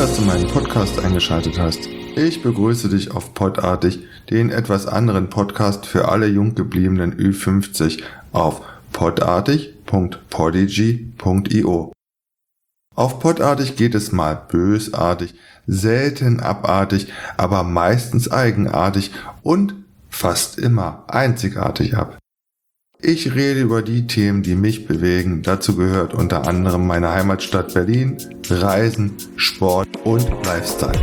dass du meinen Podcast eingeschaltet hast. Ich begrüße dich auf Podartig, den etwas anderen Podcast für alle jung gebliebenen Ü50 auf podartig.podigy.io. Auf Podartig geht es mal bösartig, selten abartig, aber meistens eigenartig und fast immer einzigartig ab. Ich rede über die Themen, die mich bewegen. Dazu gehört unter anderem meine Heimatstadt Berlin, Reisen, Sport und Lifestyle.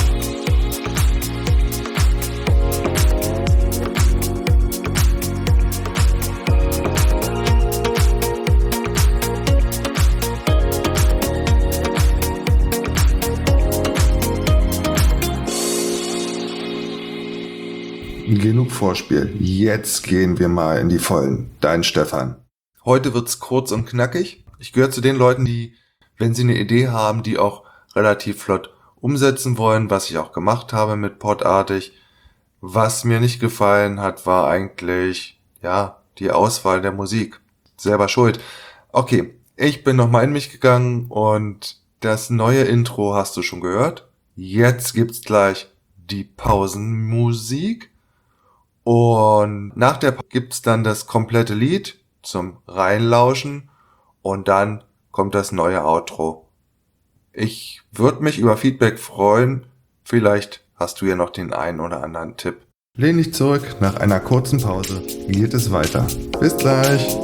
Genug Vorspiel, jetzt gehen wir mal in die Vollen. Dein Stefan. Heute wird's kurz und knackig. Ich gehöre zu den Leuten, die, wenn sie eine Idee haben, die auch relativ flott umsetzen wollen, was ich auch gemacht habe mit Podartig. Was mir nicht gefallen hat, war eigentlich, die Auswahl der Musik. Selber schuld. Okay, ich bin nochmal in mich gegangen und das neue Intro hast du schon gehört. Jetzt gibt's gleich die Pausenmusik. Und nach der gibt's dann das komplette Lied zum Reinlauschen und dann kommt das neue Outro. Ich würde mich über Feedback freuen. Vielleicht hast du ja noch den einen oder anderen Tipp. Lehn dich zurück, nach einer kurzen Pause geht es weiter. Bis gleich.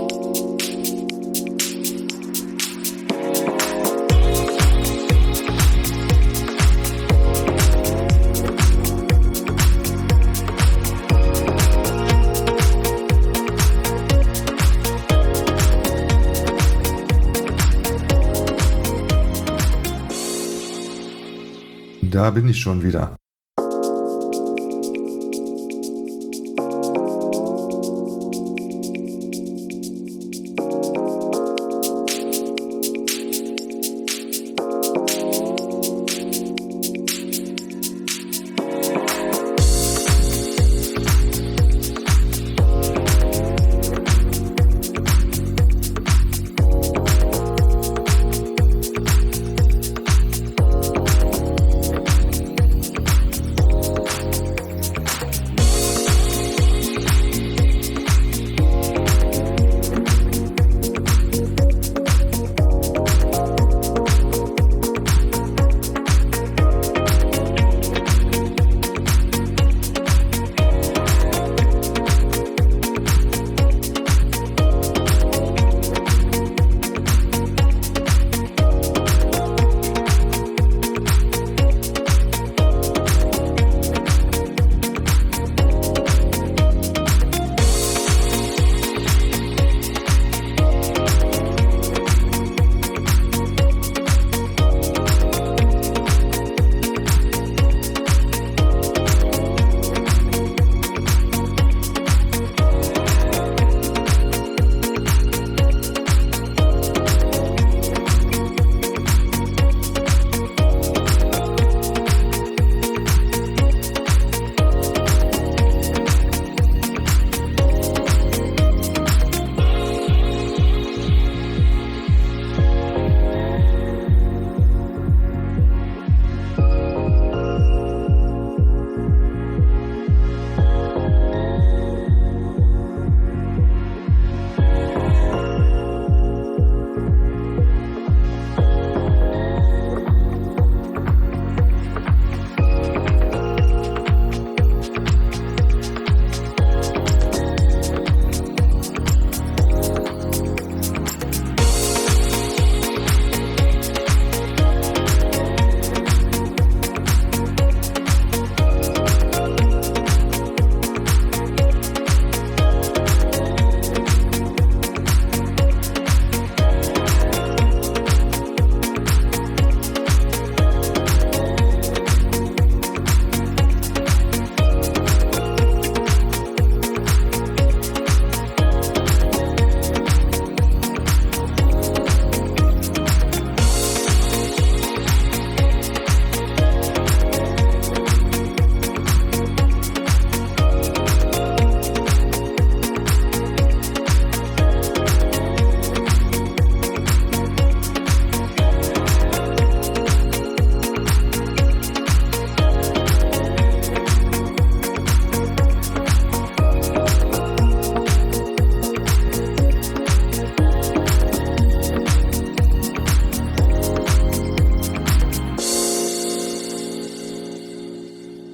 Da bin ich schon wieder.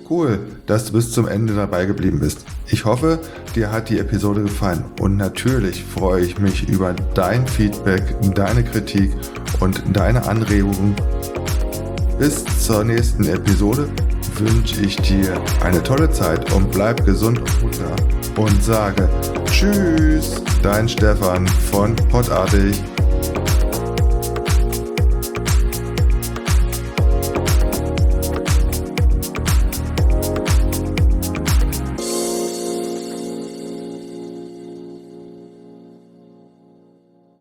Cool, dass du bis zum Ende dabei geblieben bist. Ich hoffe, dir hat die Episode gefallen und natürlich freue ich mich über dein Feedback, deine Kritik und deine Anregungen. Bis zur nächsten Episode wünsche ich dir eine tolle Zeit und bleib gesund und munter und sage Tschüss, dein Stefan von Podartig.